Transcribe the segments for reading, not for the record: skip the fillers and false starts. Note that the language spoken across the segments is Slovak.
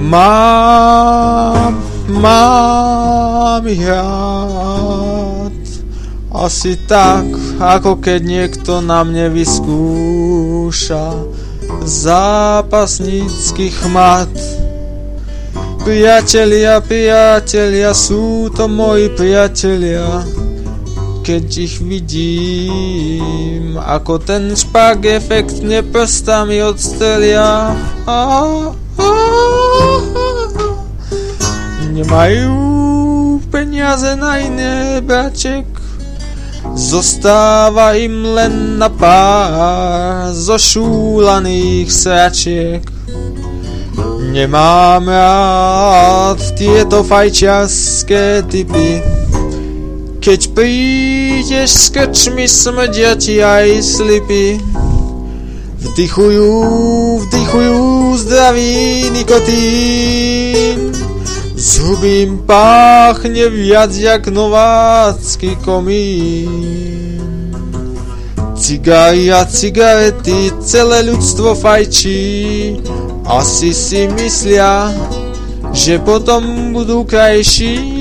Mám ich rád. Asi tak, ako keď niekto na mne vyskúša zápasnícky chmat. Priatelia, sú to moji priatelia. Keď ich vidím, ako ten špak efektne prstami odstrelia. Nemajú peniaze na iné, braček. Zostáva im len na pár zošúlaných sračiek. Nemám rád tieto fajčiarské typy. Keď prídeš s krčmi, smrdia ti aj slipy. Vdychujú zdravý nikotín. Z huby im páchne viac jak novácky komín. Cigary a cigarety, celé ľudstvo fajčí. Asi si myslia, že potom budú krajší.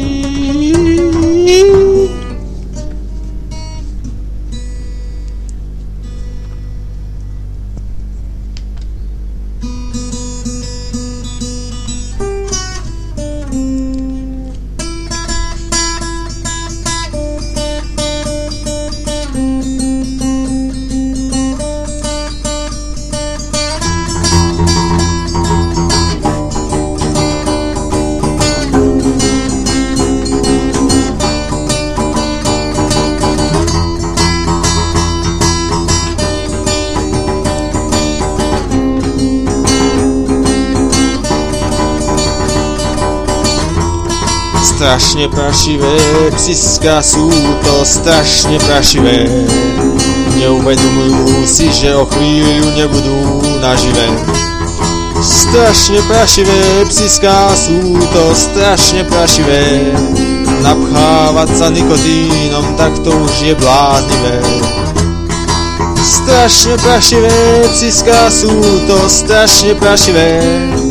Strašne prašivé psiská, sú to strašne prašivé. Neuvedomujú si, že o chvíľu nebudú nažive. Strašne prašivé psiská, sú to strašne prašivé. Napchávať sa nikotínom, tak to už je bláznivé. Strašne prašivé psiská, sú to strašne prašivé.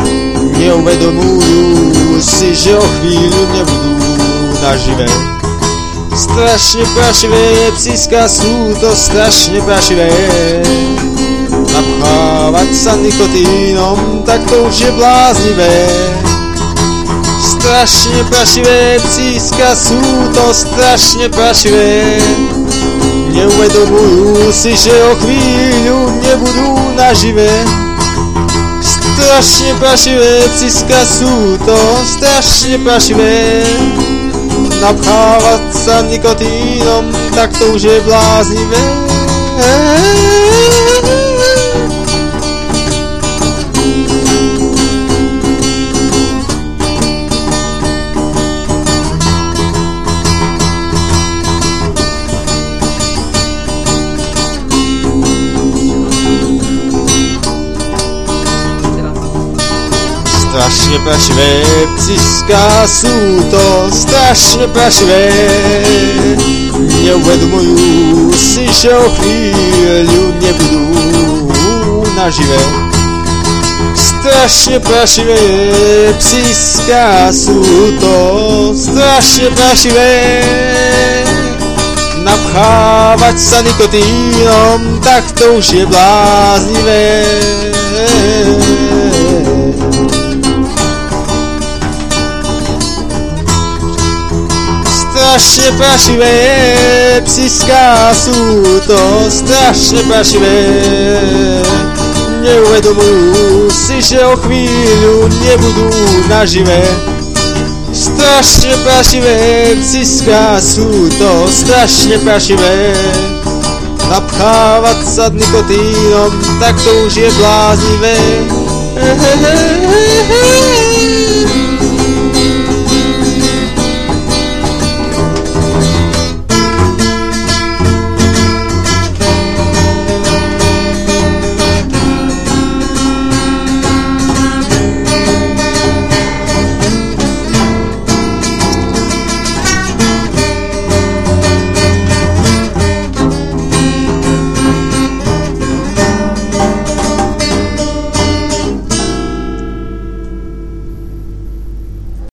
Neuvedomujú si, že o chvíľu nebudú nažive. Strašne prašivé psiská, sú to strašne prašivé. Napchávať sa nikotínom, tak to už je bláznivé. Strašne prašivé psiská, sú to strašne prašivé. Neuvedomujú si, že o chvíľu nebudú nažive. Strašne prašivé psiská, sú to strašne prašivé. Napchávať sa nikotínom, tak to už je bláznivé. Strašne prašivé psiská, sú to strašne prašivé. Neuvedomujú si, že o chvíľu nebudú nažive. Strašne prašivé psiská, sú to strašne prašivé. Napchávať sa nikotínom, tak to už je bláznivé. Strašne prašivé psiská, sú to strašne prašivé. Neuvedomujú si, že o chvíľu nebudú nažive. Strašne prašivé psiská, sú to strašne prašivé. Napchávať sa nikotínom, tak to už je bláznivé.